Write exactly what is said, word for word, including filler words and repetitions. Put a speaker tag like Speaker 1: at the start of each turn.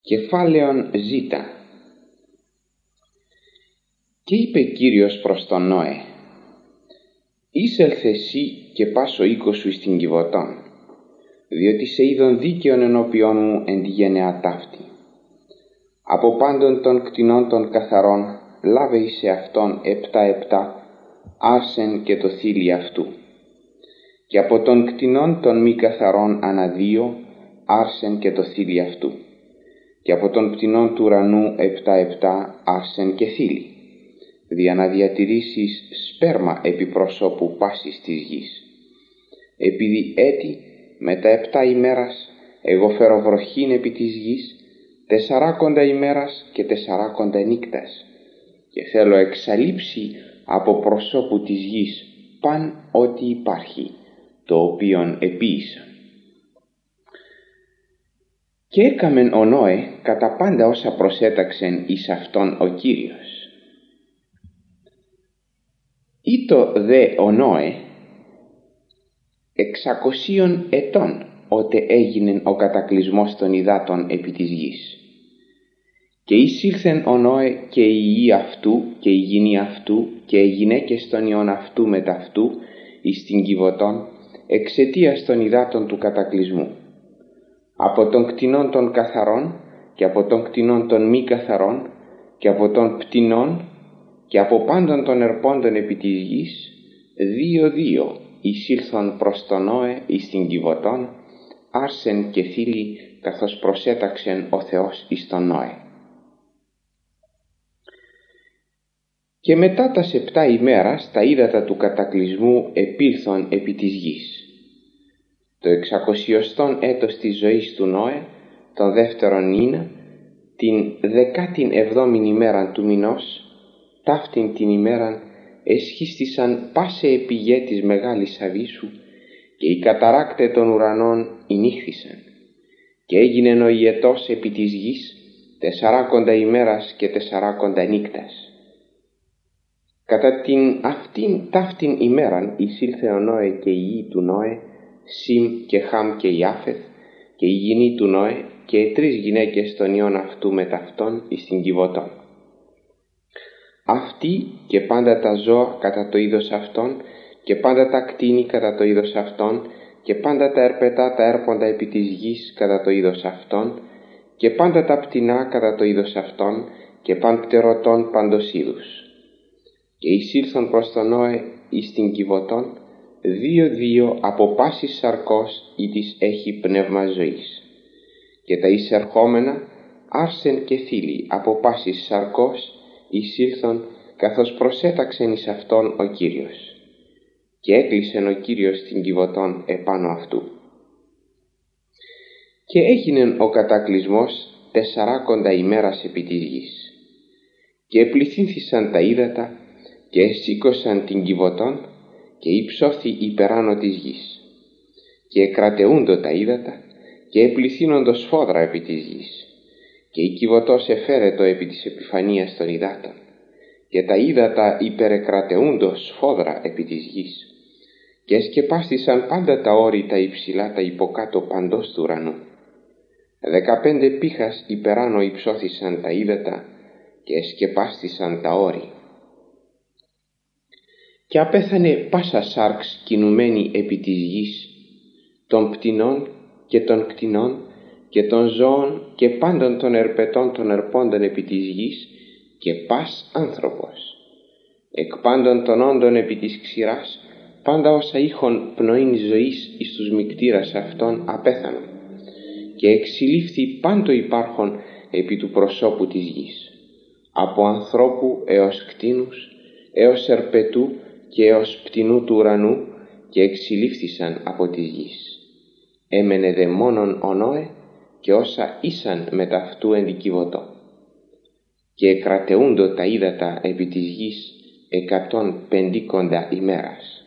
Speaker 1: Κεφάλαιον Ζ. Και είπε Κύριος προς τον Νώε: «Είσελθε σύ και πας ο οίκος σου εις την Κιβωτόν, διότι σε είδον δίκαιον ενώπιόν μου εν τη γενεά ταύτη. Από πάντων των κτηνών των καθαρών λάβε εις εαυτόν επτά επτά άρσεν και το θήλι αυτού, και από των κτηνών των μη καθαρών ανά δύο άρσεν και το θήλι αυτού, και από των πτηνών του ουρανού επτά επτά άρσεν και θήλι, δια να διατηρήσεις σπέρμα επί προσώπου πάσης της γης. Επειδή έτη μετά επτά ημέρας εγώ φέρω βροχήν επί της γης, τεσσαράκοντα ημέρας και τεσσαράκοντα νύκτας, και θέλω εξαλείψει από προσώπου της γης παν ό,τι υπάρχει, το οποίον επίησα. Και έκαμεν ο Νώε κατά πάντα όσα προσέταξεν εις αυτόν ο Κύριος. Ήτο δε ο Νώε εξακοσίων ετών ότε έγινεν ο κατακλυσμός των υδάτων επί της γης. Και εισήλθεν ο Νώε και οι υιοί αυτού και η γυνή αυτού και οι γυναίκες των υιών αυτού μετ' αυτού εις την Κιβωτόν εξαιτίας των υδάτων του κατακλυσμού, από των κτηνών των καθαρών και από των κτηνών των μη καθαρών και από των πτηνών και από πάντων των ερπόντων επί της γης, δύο δύο εισήλθον προς τον Νώε εις την Κιβωτόν, άρσεν και θήλι, καθώς προσέταξεν ο Θεός εις τον Νώε. Και μετά τας επτά ημέρας τα ύδατα του κατακλυσμού επήλθον επί της γης. Το εξακοσιωστόν έτος της ζωής του Νώε, τον δεύτερον μήνα, την δεκάτην εβδόμην ημέραν του μηνός, ταύτην την ημέραν εσχίστησαν πάσε επιγέ της μεγάλης αβύσσου, και οι καταράκτε των ουρανών ηνύχθησαν, και έγινεν ο ιετός επί της γης τεσσαράκοντα ημέρας και τεσσαράκοντα νύκτας. Κατά την αυτήν ταύτην ημέραν εισήλθε ο Νώε και οι υιοί του Νώε, Σιμ και Χαμ και Ιάφεθ, και η γυνή του Νώε και τρεις γυναίκες των υιών αυτού μετ' αυτόν εις την Κιβωτόν. Αυτοί και πάντα τα ζώα κατά το είδος αυτών, και πάντα τα κτήνη κατά το είδος αυτών, και πάντα τα ερπετά τα έρποντα επί της γης κατά το είδος αυτών, και πάντα τα πτηνά κατά το είδος αυτών, και παν πτερωτών παντός είδους. Και εισήλθον προς τον Νώε εις την Κιβωτόν, δύο δύο από πάσης σαρκός ή της έχει πνεύμα ζωής. Και τα εισερχόμενα άρσεν και θήλι από πάσης σαρκός εισήλθον, καθώς προσέταξεν εις αυτόν ο Κύριος. Και έκλεισεν ο Κύριος την Κιβωτόν επάνω αυτού. Και έγινεν ο κατακλυσμός τεσσαράκοντα ημέρας επί της γης. Και επληθύνθησαν τα ύδατα και εσήκωσαν την Κιβωτόν και υψώθη υπεράνω της γης. Και εκρατεούντο τα ύδατα και επληθύνοντο σφόδρα επί της γης. Και η Κιβωτός εφαίρετο επί της επιφανείας των υδάτων, και τα ύδατα υπερεκρατεούντο σφόδρα επί της γης. Και εσκεπάστησαν πάντα τα όρη τα υψηλά τα υποκάτω παντός του ουρανού. Δεκαπέντε πήχας υπεράνω υψώθησαν τα ύδατα και εσκεπάστησαν τα όρη. Και απέθανε πάσα σάρξ κινουμένη επί της γης, των πτηνών και των κτηνών και των ζώων και πάντων των ερπετών των ερπόντων επί της γης, και πας άνθρωπος. Εκ πάντων των όντων επί της ξηράς, πάντα όσα είχον πνοήν ζωής εις τους μικτήρας αυτών απέθανον, και εξηλήφθη πάντο υπάρχον επί του προσώπου της γης, από ανθρώπου έως κτήνους, έως ερπετού και έως πτηνού του ουρανού, και εξηλήφθησαν από της γης. Έμενε δε μόνον ο Νώε και όσα ήσαν μετ' αυτού εν την Κιβωτό. Και εκρατεούντο τα ύδατα επί της γης εκατόν πεντήκοντα ημέρας.